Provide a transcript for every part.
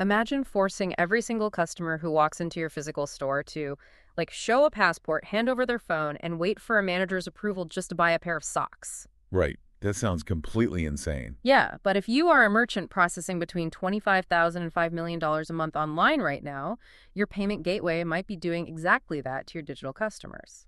Imagine forcing every single customer who walks into your physical store to, show a passport, hand over their phone, and wait for a manager's approval just to buy a pair of socks. Right. That sounds completely insane. Yeah, but if you are a merchant processing between $25,000 and $5 million a month online right now, your payment gateway might be doing exactly that to your digital customers.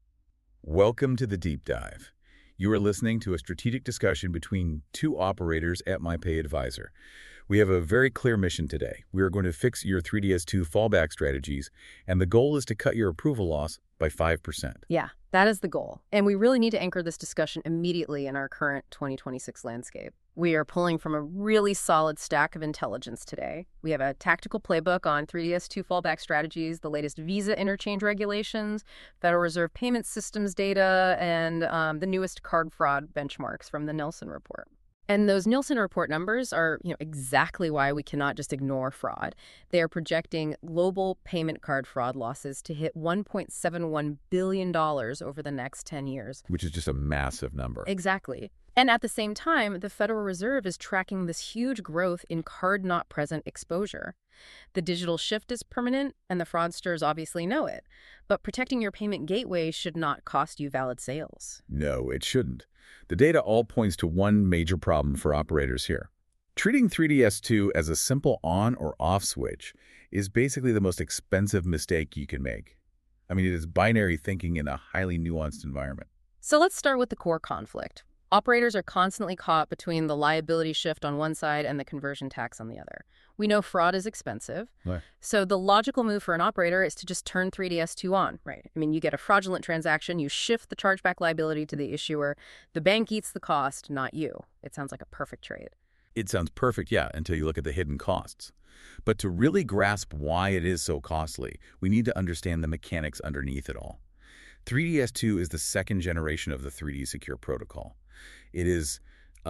Welcome to the Deep Dive. You are listening to a strategic discussion between two operators at MyPayAdvisor. We have a very clear mission today. We are going to fix your 3DS2 fallback strategies, and the goal is to cut your approval loss by 5%. Yeah, that is the goal. And we really need to anchor this discussion immediately in our current 2026 landscape. We are pulling from a really solid stack of intelligence today. We have a tactical playbook on 3DS2 fallback strategies, the latest Visa interchange regulations, Federal Reserve payment systems data, and the newest card fraud benchmarks from the Nielsen report. And those Nielsen report numbers are, exactly why we cannot just ignore fraud. They are projecting global payment card fraud losses to hit $1.71 billion over the next 10 years. Which is just a massive number. Exactly. And at the same time, the Federal Reserve is tracking this huge growth in card-not-present exposure. The digital shift is permanent, and the fraudsters obviously know it. But protecting your payment gateway should not cost you valid sales. No, it shouldn't. The data all points to one major problem for operators here. Treating 3DS2 as a simple on or off switch is basically the most expensive mistake you can make. I mean, it is binary thinking in a highly nuanced environment. So let's start with the core conflict. Operators are constantly caught between the liability shift on one side and the conversion tax on the other. We know fraud is expensive, Right. So the logical move for an operator is to just turn 3DS2 on, right? I mean, you get a fraudulent transaction, you shift the chargeback liability to the issuer, the bank eats the cost, not you. It sounds like a perfect trade. It sounds perfect, yeah, until you look at the hidden costs. But to really grasp why it is so costly, we need to understand the mechanics underneath it all. 3DS2 is the second generation of the 3D Secure protocol. It is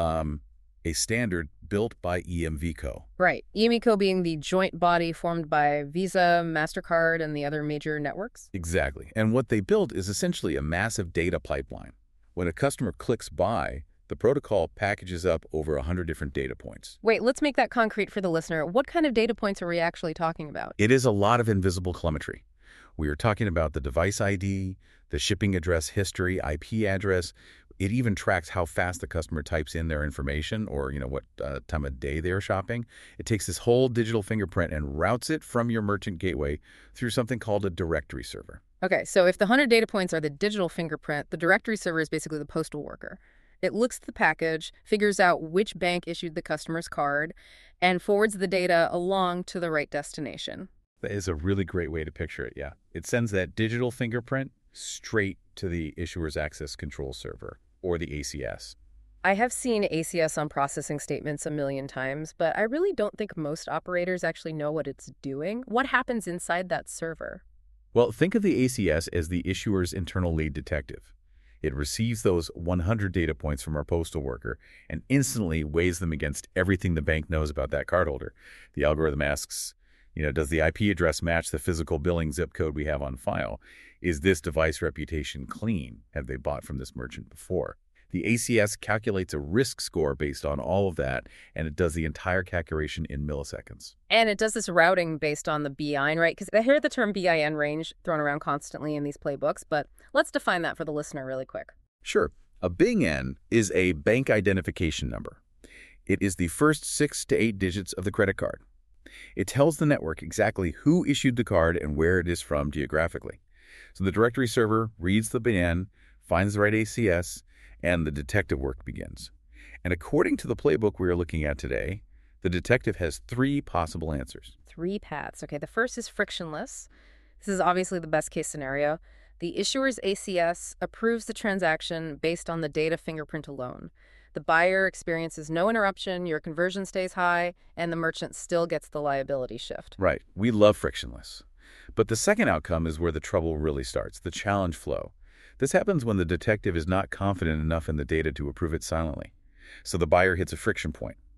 a standard built by EMVCo. Right. EMVCo being the joint body formed by Visa, MasterCard, and the other major networks? Exactly. And what they built is essentially a massive data pipeline. When a customer clicks buy, the protocol packages up over 100 different data points. Wait, let's make that concrete for the listener. What kind of data points are we actually talking about? It is a lot of invisible telemetry. We are talking about the device ID, the shipping address history, IP address. It even tracks how fast the customer types in their information or, what time of day they're shopping. It takes this whole digital fingerprint and routes it from your merchant gateway through something called a directory server. Okay, so if the 100 data points are the digital fingerprint, the directory server is basically the postal worker. It looks at the package, figures out which bank issued the customer's card, and forwards the data along to the right destination. That is a really great way to picture it, yeah. It sends that digital fingerprint straight to the issuer's access control server, or the ACS. I have seen ACS on processing statements a million times, but I really don't think most operators actually know what it's doing. What happens inside that server? Well, think of the ACS as the issuer's internal lead detective. It receives those 100 data points from our postal worker and instantly weighs them against everything the bank knows about that cardholder. The algorithm asks, does the IP address match the physical billing zip code we have on file? Is this device reputation clean? Have they bought from this merchant before? The ACS calculates a risk score based on all of that, and it does the entire calculation in milliseconds. And it does this routing based on the BIN, right? Because I hear the term BIN range thrown around constantly in these playbooks, but let's define that for the listener really quick. Sure. A BIN is a bank identification number. It is the first 6 to 8 digits of the credit card. It tells the network exactly who issued the card and where it is from geographically. So the directory server reads the BIN, finds the right ACS, and the detective work begins. And according to the playbook we are looking at today, the detective has 3 possible answers. 3 paths. Okay, the first is frictionless. This is obviously the best case scenario. The issuer's ACS approves the transaction based on the data fingerprint alone. The buyer experiences no interruption, your conversion stays high, and the merchant still gets the liability shift. Right. We love frictionless. But the second outcome is where the trouble really starts, the challenge flow. This happens when the detective is not confident enough in the data to approve it silently. So the buyer hits a friction point.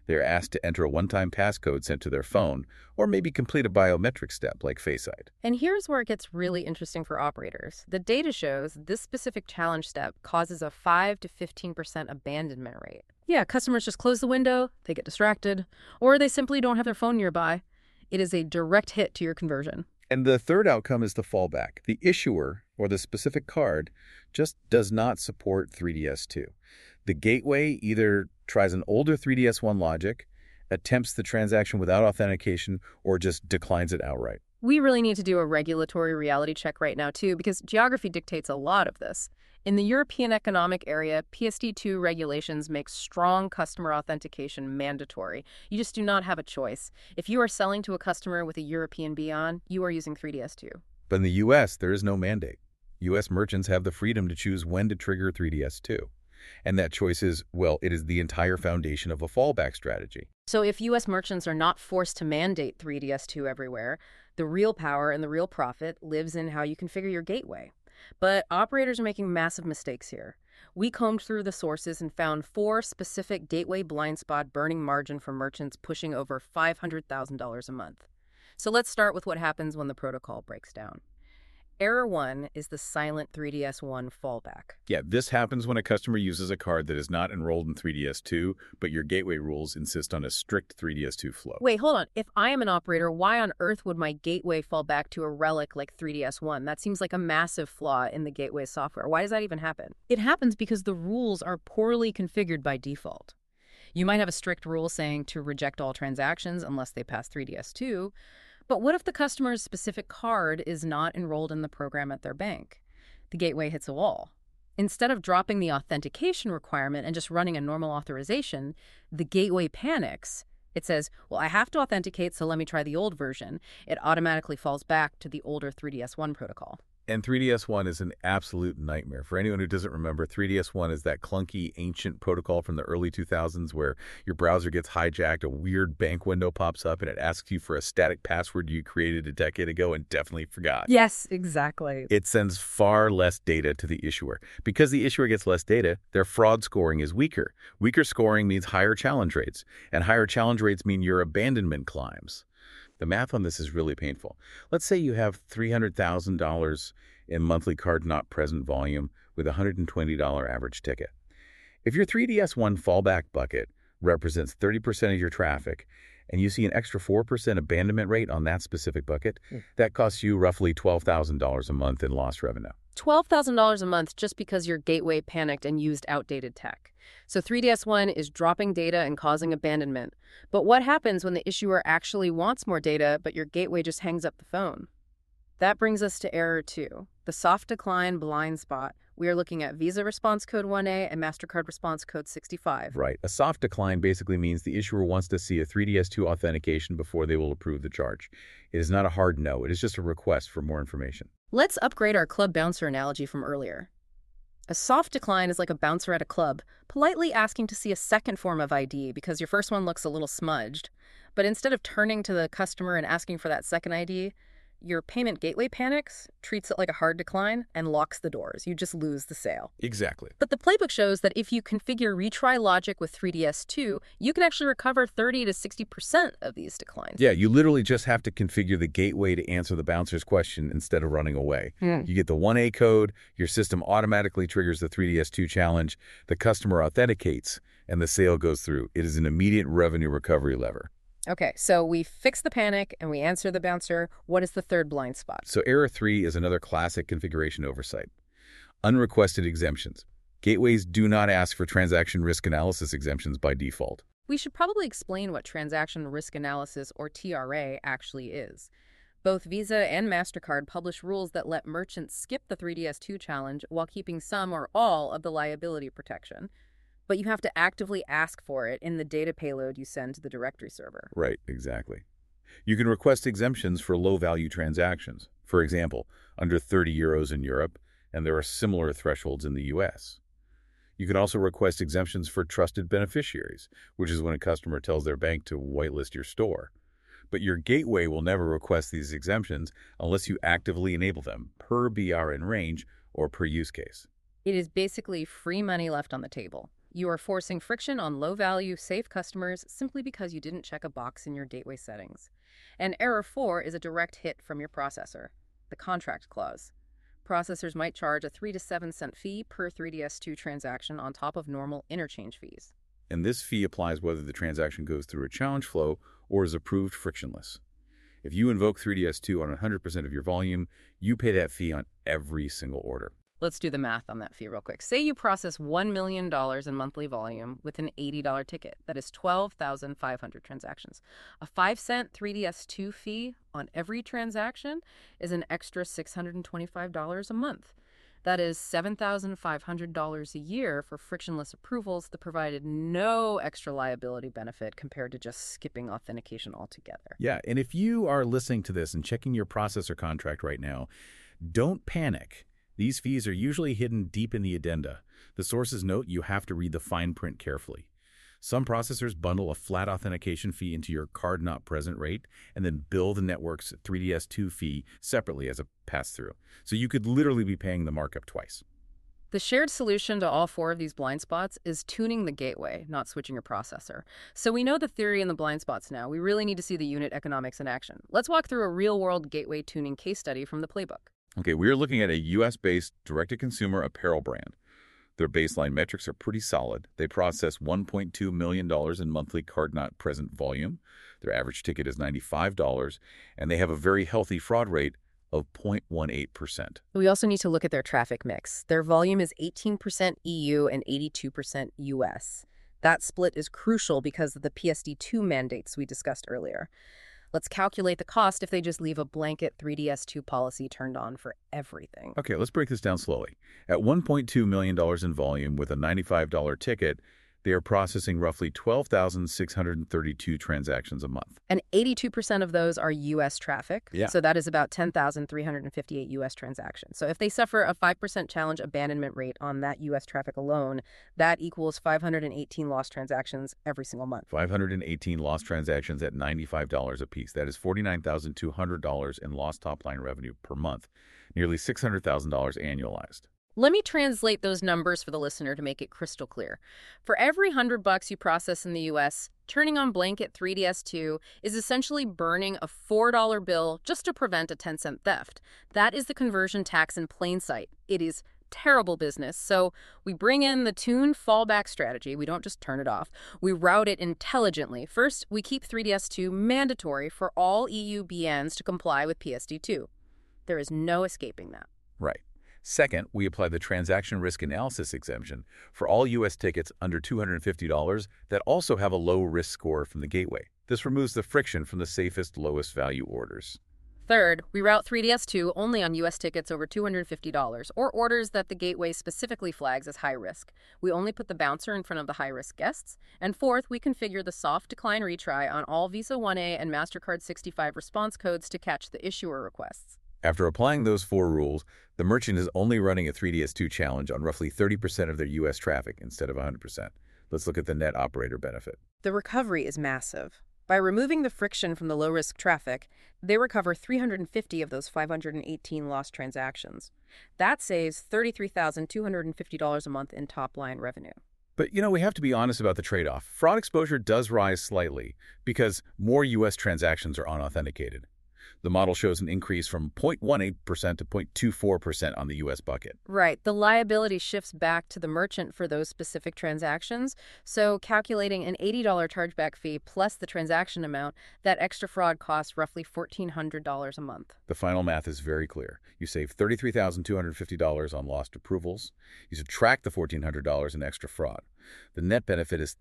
They're asked to enter a one-time passcode sent to their phone, or maybe complete a biometric step like Face ID. And here's where it gets really interesting for operators. The data shows this specific challenge step causes a 5 to 15% abandonment rate. Yeah, customers just close the window, they get distracted, or they simply don't have their phone nearby. It is a direct hit to your conversion. And the third outcome is the fallback. The issuer, or the specific card, just does not support 3DS2. The gateway either tries an older 3DS1 logic, attempts the transaction without authentication, or just declines it outright. We really need to do a regulatory reality check right now, too, because geography dictates a lot of this. In the European Economic Area, PSD2 regulations make strong customer authentication mandatory. You just do not have a choice. If you are selling to a customer with a European B on, you are using 3DS2. But in the U.S., there is no mandate. U.S. merchants have the freedom to choose when to trigger 3DS2. And that choice is, well, it is the entire foundation of a fallback strategy. So if U.S. merchants are not forced to mandate 3DS2 everywhere, the real power and the real profit lives in how you configure your gateway. But operators are making massive mistakes here. We combed through the sources and found 4 specific gateway blind spot burning margin for merchants pushing over $500,000 a month. So let's start with what happens when the protocol breaks down. Error 1 is the silent 3DS1 fallback. Yeah, this happens when a customer uses a card that is not enrolled in 3DS2, but your gateway rules insist on a strict 3DS2 flow. Wait, hold on. If I am an operator, why on earth would my gateway fall back to a relic like 3DS1? That seems like a massive flaw in the gateway software. Why does that even happen? It happens because the rules are poorly configured by default. You might have a strict rule saying to reject all transactions unless they pass 3DS2, but what if the customer's specific card is not enrolled in the program at their bank? The gateway hits a wall. Instead of dropping the authentication requirement and just running a normal authorization, the gateway panics. It says, well, I have to authenticate, so let me try the old version. It automatically falls back to the older 3DS1 protocol. And 3DS1 is an absolute nightmare. For anyone who doesn't remember, 3DS1 is that clunky, ancient protocol from the early 2000s where your browser gets hijacked, a weird bank window pops up, and it asks you for a static password you created a decade ago and definitely forgot. Yes, exactly. It sends far less data to the issuer. Because the issuer gets less data, their fraud scoring is weaker. Weaker scoring means higher challenge rates, and higher challenge rates mean your abandonment climbs. The math on this is really painful. Let's say you have $300,000 in monthly card not present volume with a $120 average ticket. If your 3DS1 fallback bucket represents 30% of your traffic and you see an extra 4% abandonment rate on that specific bucket, that costs you roughly $12,000 a month in lost revenue. $12,000 a month just because your gateway panicked and used outdated tech. So 3DS1 is dropping data and causing abandonment. But what happens when the issuer actually wants more data, but your gateway just hangs up the phone? That brings us to error 2, the soft decline blind spot. We are looking at Visa response code 1A and MasterCard response code 65. Right. A soft decline basically means the issuer wants to see a 3DS2 authentication before they will approve the charge. It is not a hard no. It is just a request for more information. Let's upgrade our club bouncer analogy from earlier. A soft decline is like a bouncer at a club, politely asking to see a second form of ID because your first one looks a little smudged. But instead of turning to the customer and asking for that second ID, your payment gateway panics, treats it like a hard decline, and locks the doors. You just lose the sale. Exactly. But the playbook shows that if you configure retry logic with 3DS2, you can actually recover 30 to 60% of these declines. Yeah, you literally just have to configure the gateway to answer the bouncer's question instead of running away. You get the 1A code, your system automatically triggers the 3DS2 challenge, the customer authenticates, and the sale goes through. It is an immediate revenue recovery lever. Okay, so we fix the panic and we answer the bouncer. What is the third blind spot? So error 3 is another classic configuration oversight. Unrequested exemptions. Gateways do not ask for transaction risk analysis exemptions by default. We should probably explain what transaction risk analysis, or TRA, actually is. Both Visa and MasterCard publish rules that let merchants skip the 3DS2 challenge while keeping some or all of the liability protection. But you have to actively ask for it in the data payload you send to the directory server. Right, exactly. You can request exemptions for low-value transactions. For example, under 30 euros in Europe, and there are similar thresholds in the US. You can also request exemptions for trusted beneficiaries, which is when a customer tells their bank to whitelist your store. But your gateway will never request these exemptions unless you actively enable them, per BR in range or per use case. It is basically free money left on the table. You are forcing friction on low-value, safe customers simply because you didn't check a box in your gateway settings. And error 4 is a direct hit from your processor, the contract clause. Processors might charge a 3 to 7 cent fee per 3DS2 transaction on top of normal interchange fees. And this fee applies whether the transaction goes through a challenge flow or is approved frictionless. If you invoke 3DS2 on 100% of your volume, you pay that fee on every single order. Let's do the math on that fee real quick. Say you process $1 million in monthly volume with an $80 ticket. That is 12,500 transactions. A 5-cent 3DS2 fee on every transaction is an extra $625 a month. That is $7,500 a year for frictionless approvals that provided no extra liability benefit compared to just skipping authentication altogether. Yeah, and if you are listening to this and checking your processor contract right now, don't panic. These fees are usually hidden deep in the addenda. The sources note you have to read the fine print carefully. Some processors bundle a flat authentication fee into your card-not-present rate and then bill the network's 3DS2 fee separately as a pass-through. So you could literally be paying the markup twice. The shared solution to all 4 of these blind spots is tuning the gateway, not switching your processor. So we know the theory and the blind spots now. We really need to see the unit economics in action. Let's walk through a real-world gateway tuning case study from the playbook. Okay, we're looking at a U.S.-based direct-to-consumer apparel brand. Their baseline metrics are pretty solid. They process $1.2 million in monthly card-not-present volume. Their average ticket is $95, and they have a very healthy fraud rate of 0.18%. We also need to look at their traffic mix. Their volume is 18% EU and 82% US. That split is crucial because of the PSD2 mandates we discussed earlier. Let's calculate the cost if they just leave a blanket 3DS2 policy turned on for everything. Okay, let's break this down slowly. At $1.2 million in volume with a $95 ticket, they are processing roughly 12,632 transactions a month. And 82% of those are U.S. traffic. Yeah. So that is about 10,358 U.S. transactions. So if they suffer a 5% challenge abandonment rate on that U.S. traffic alone, that equals 518 lost transactions every single month. 518 lost transactions at $95 a piece. That is $49,200 in lost top-line revenue per month, nearly $600,000 annualized. Let me translate those numbers for the listener to make it crystal clear. For every $100 you process in the U.S., turning on blanket 3DS2 is essentially burning a $4 bill just to prevent a 10-cent theft. That is the conversion tax in plain sight. It is terrible business, so we bring in the tune fallback strategy. We don't just turn it off. We route it intelligently. First, we keep 3DS2 mandatory for all EU BNs to comply with PSD2. There is no escaping that. Right. Second, we apply the transaction risk analysis exemption for all U.S. tickets under $250 that also have a low risk score from the gateway. This removes the friction from the safest, lowest value orders. Third, we route 3DS2 only on U.S. tickets over $250 or orders that the gateway specifically flags as high risk. We only put the bouncer in front of the high-risk guests. And fourth, we configure the soft decline retry on all Visa 1A and MasterCard 65 response codes to catch the issuer requests. After applying those 4 rules, the merchant is only running a 3DS2 challenge on roughly 30% of their U.S. traffic instead of 100%. Let's look at the net operator benefit. The recovery is massive. By removing the friction from the low-risk traffic, they recover 350 of those 518 lost transactions. That saves $33,250 a month in top-line revenue. But, we have to be honest about the trade-off. Fraud exposure does rise slightly because more U.S. transactions are unauthenticated. The model shows an increase from 0.18% to 0.24% on the U.S. bucket. Right. The liability shifts back to the merchant for those specific transactions. So calculating an $80 chargeback fee plus the transaction amount, that extra fraud costs roughly $1,400 a month. The final math is very clear. You save $33,250 on lost approvals. You subtract the $1,400 in extra fraud. The net benefit is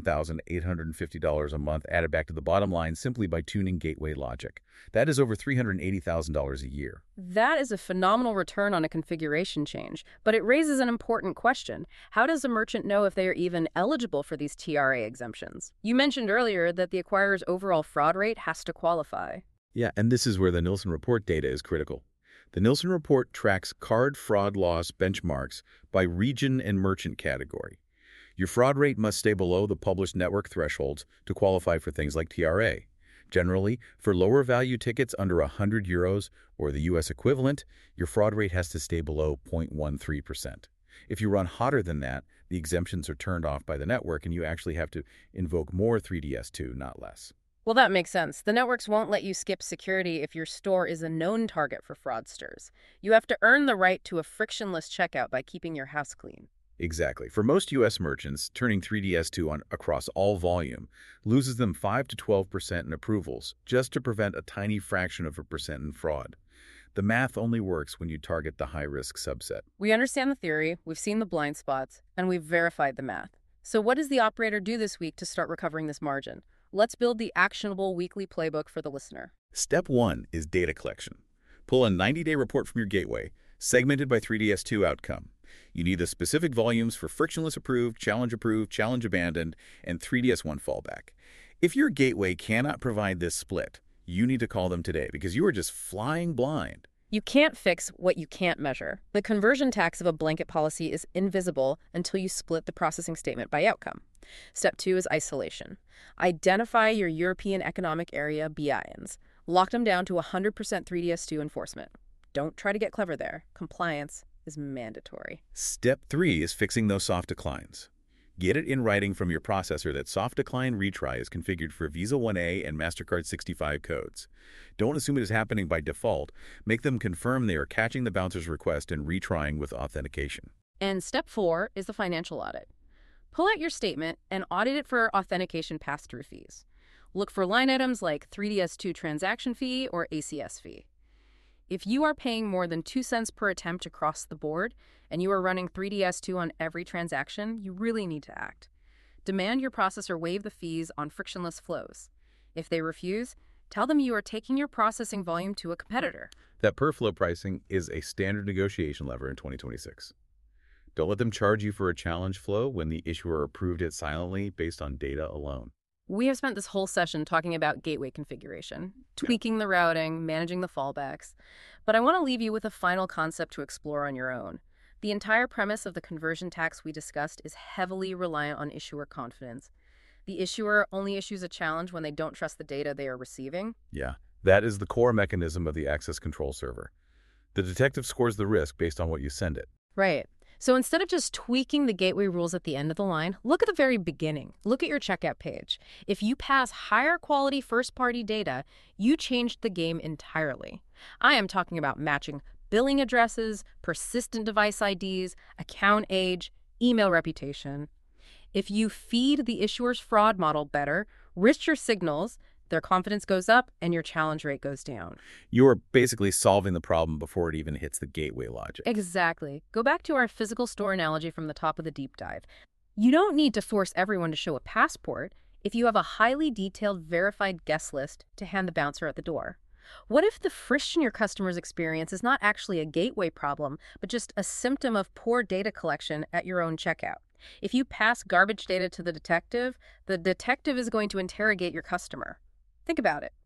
$31,850 a month added back to the bottom line simply by tuning gateway logic. That is over $380,000 a year. That is a phenomenal return on a configuration change, but it raises an important question. How does a merchant know if they are even eligible for these TRA exemptions? You mentioned earlier that the acquirer's overall fraud rate has to qualify. Yeah, and this is where the Nilson Report data is critical. The Nilson Report tracks card fraud loss benchmarks by region and merchant category. Your fraud rate must stay below the published network thresholds to qualify for things like TRA. Generally, for lower value tickets under €100 or the U.S. equivalent, your fraud rate has to stay below 0.13%. If you run hotter than that, The exemptions are turned off by the network, and you actually have to invoke more 3DS2, not less. Well, that makes sense. The networks won't let you skip security if your store is a known target for fraudsters. You have to earn the right to a frictionless checkout by keeping your house clean. Exactly. For most U.S. merchants, turning 3DS2 on across all volume loses them 5 to 12% in approvals, just to prevent a tiny fraction of a percent in fraud. The math only works when you target the high-risk subset. We understand the theory, we've seen the blind spots, and we've verified the math. So what does the operator do this week to start recovering this margin? Let's build the actionable weekly playbook for the listener. Step 1 is data collection. Pull a 90-day report from your gateway, segmented by 3DS2 outcome. You need the specific volumes for frictionless approved, challenge abandoned, and 3DS1 fallback. If your gateway cannot provide this split, you need to call them today because you are just flying blind. You can't fix what you can't measure. The conversion tax of a blanket policy is invisible until you split the processing statement by outcome. Step 2 is isolation. Identify your European Economic Area BINs. Lock them down to 100% 3DS2 enforcement. Don't try to get clever there. Compliance is mandatory. Step 3 is fixing those soft declines. Get it in writing from your processor that soft decline retry is configured for Visa 1A and MasterCard 65 codes. Don't assume it is happening by default. Make them confirm they are catching the bouncer's request and retrying with authentication. And step 4 is the financial audit. Pull out your statement and audit it for authentication pass-through fees. Look for line items like 3DS2 transaction fee or ACS fee. If you are paying more than 2 cents per attempt across the board and you are running 3DS2 on every transaction, you really need to act. Demand your processor waive the fees on frictionless flows. If they refuse, tell them you are taking your processing volume to a competitor. That per flow pricing is a standard negotiation lever in 2026. Don't let them charge you for a challenge flow when the issuer approved it silently based on data alone. We have spent this whole session talking about gateway configuration, tweaking the routing, managing the fallbacks, but I want to leave you with a final concept to explore on your own. The entire premise of the conversion tax we discussed is heavily reliant on issuer confidence. The issuer only issues a challenge when they don't trust the data they are receiving. Yeah, that is the core mechanism of the access control server. The detective scores the risk based on what you send it. Right. So instead of just tweaking the gateway rules at the end of the line, look at the very beginning. Look at your checkout page. If you pass higher quality first-party data, you changed the game entirely. I am talking about matching billing addresses, persistent device IDs, account age, email reputation. If you feed the issuer's fraud model better, richer signals, their confidence goes up and your challenge rate goes down. You're basically solving the problem before it even hits the gateway logic. Exactly. Go back to our physical store analogy from the top of the deep dive. You don't need to force everyone to show a passport if you have a highly detailed, verified guest list to hand the bouncer at the door. What if the friction your customers experience is not actually a gateway problem, but just a symptom of poor data collection at your own checkout? If you pass garbage data to the detective is going to interrogate your customer. Think about it.